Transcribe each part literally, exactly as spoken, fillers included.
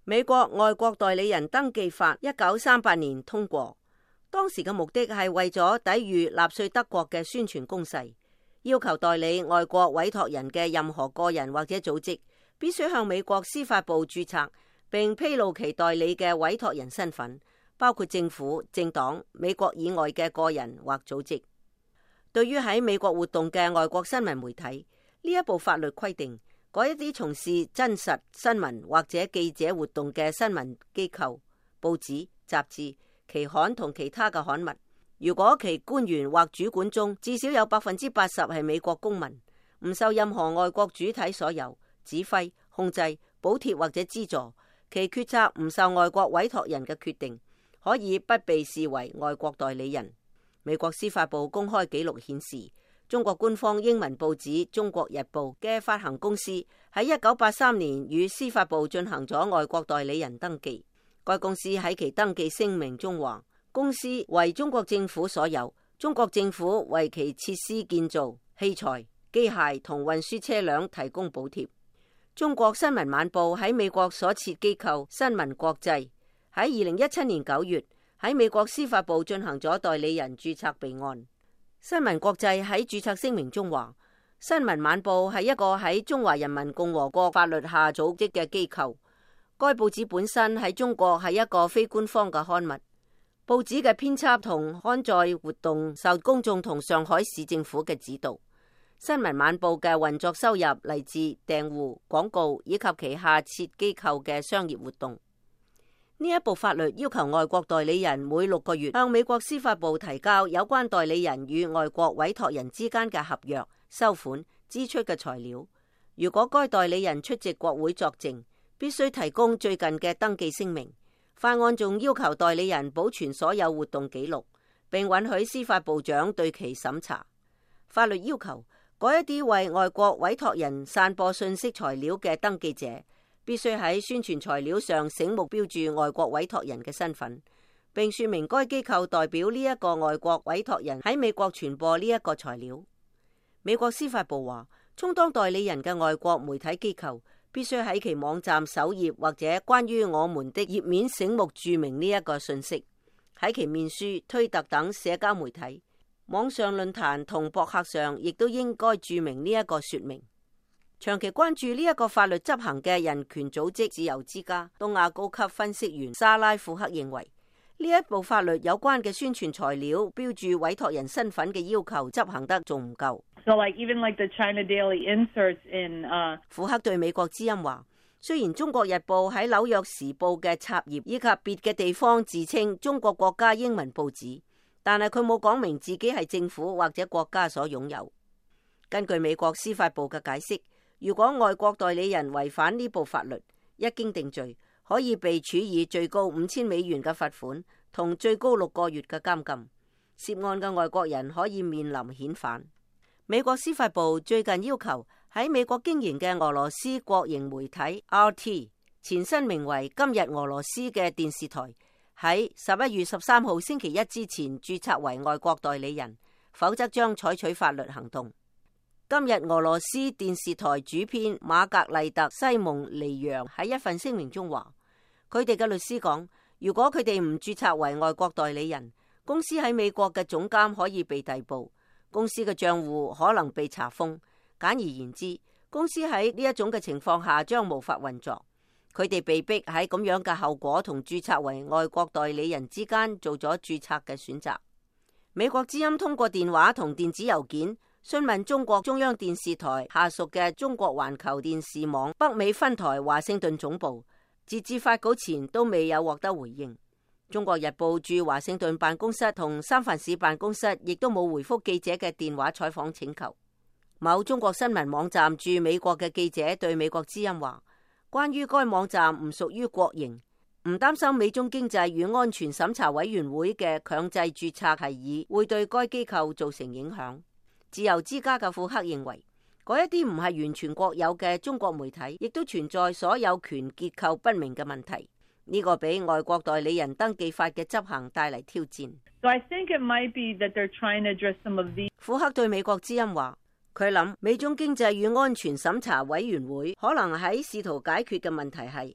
美國外國代理人登記法一九三八年通過，當時嘅目的係為咗抵禦納粹德國嘅宣傳攻勢，要求代理外國委託人嘅任何個人或者組織必須向美國司法部註冊，並披露其代理嘅委託人身份，包括政府、政黨、美國以外嘅個人或組織。對於喺美國活動嘅外國新聞媒體，呢一部法律規定，嗰一啲從事真實新聞或者記者活動嘅新聞機構、報紙、雜誌、期刊同其他嘅刊物，如果其官員或主管中至少有百分之八十係美國公民，唔受任何外國主體所有指揮、控制、補貼或者資助，其決策唔受外國委託人嘅決定，可以不被視為外國代理人。美國司法部公開記錄顯示，中國官方英文報紙《中國日報》嘅發行公司喺一九八三年與司法部進行咗外國代理人登記。該公司喺其登記聲明中話，公司為中國政府所有，中國政府為其設施建造、器材、機械同運輸車輛提供補貼。中國新聞晚報喺美國所設機構新聞國際喺二零一七年九月喺美國司法部進行咗代理人註冊備案。新聞國際喺註冊聲明中話，新聞晚報係一個喺中華人民共和國法律下組織嘅機構。該報紙本身喺中國係一個非官方嘅刊物。報紙嘅編輯同刊載活動受公眾同上海市政府嘅指導。新聞晚報嘅運作收入嚟自訂戶、廣告以及旗下設機構嘅商業活動。呢一部法律要求外國代理人每六個月向美國司法部提交有關代理人與外國委託人之間嘅合約、收款、支出嘅材料。如果該代理人出席國會作證，必須提供最近嘅登記聲明。法案仲要求代理人保存所有活動記錄，並允許司法部長對其審查。法律要求嗰一啲為外國委託人散播信息材料嘅登記者，必須喺宣傳材料上醒目標注外國委託人嘅身份，並說明該機構代表呢一個外國委託人喺美國傳播呢一個材料。美國司法部話，充當代理人嘅外國媒體機構必須喺其網站首頁或者關於我們的頁面醒目注明呢一個信息，喺其面書、推特等社交媒體、網上論壇同博客上亦都應該注明呢一個說明。長期關注呢一個法律執行嘅人權組織自由之家東亞高級分析員莎拉庫克認為，呢一部法律有關嘅宣傳材料標注委託人身份嘅要求執行得仲唔夠。 So like even like the China Daily inserts in, uh... 庫克對美國之音話，雖然中國日報喺紐約時報嘅插頁以及別嘅地方自稱中國國家英文報紙，但係佢冇講明自己係政府或者國家所擁有。根據美國司法部嘅解釋，如果外國代理人違反呢部法律，一經定罪，可以被處以最高五千美元嘅罰款同最高六個月嘅監禁。涉案嘅外國人可以面臨遣返。美國司法部最近要求喺美國經營嘅俄羅斯國營媒體 R T 前身名為今日俄羅斯嘅電視台，喺十一月十三號星期一之前註冊為外國代理人，否則將採取法律行動。今日俄羅斯電視台主編瑪格麗特西蒙尼揚喺一份聲明中話，佢哋嘅律師講，如果佢哋唔註冊為外國代理人，公司喺美國嘅總監可以被逮捕，公司嘅賬戶可能被查封。簡而言之，公司喺呢一種嘅情況下將無法運作。佢哋被逼喺咁樣嘅後果同註冊為外國代理人之間做咗註冊嘅選擇。美國之音通過電話同電子郵件詢問中國中央電視台下屬嘅中國環球電視網北美分台華盛頓總部，截至發稿前都未有獲得回應。中國日報駐華盛頓辦公室同三藩市辦公室亦都冇回覆記者嘅電話採訪請求。某中國新聞網站駐美國嘅記者對美國之音話，關於該網站唔屬於國營，唔擔心美中經濟與安全審查委員會嘅強制註冊提議會對該機構造成影響。自由之家嘅庫克認為，嗰一啲唔係完全國有嘅中國媒體，亦都存在所有權結構不明嘅問題。呢個俾外國代理人登記法嘅執行帶嚟挑戰。 So I think it might be that they're trying to address some of these. 庫克對美國之音話，佢諗美中經濟與安全審查委員會可能喺試圖解決嘅問題係，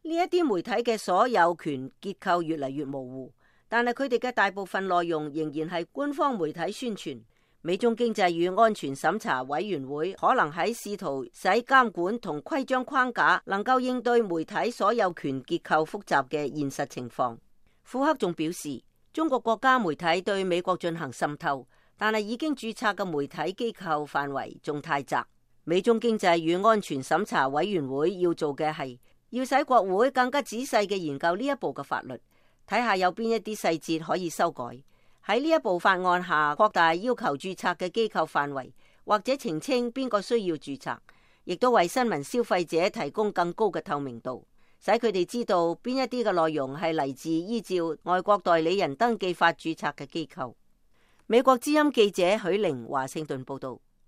呢一啲媒體嘅所有權結構越嚟越模糊，但係佢哋嘅大部分內容仍然係官方媒體宣傳。美中經濟與安全審查委員會可能喺試圖使監管同規章框架能夠應對媒體所有權結構複雜嘅現實情況。庫克仲表示，中國國家媒體對美國進行滲透，但係已經註冊嘅媒體機構範圍仲太窄。美中經濟與安全審查委員會要做嘅係要使國會更加仔細嘅研究呢一部嘅法律，睇下有邊一啲細節可以修改。喺呢一部法案下擴大要求註冊嘅機構範圍，或者澄清邊個需要註冊，亦都為新聞消費者提供更高嘅透明度，使佢哋知道邊一啲嘅內容係嚟自依照外國代理人登記法註冊嘅機構。美國之音記者許玲華盛頓報道。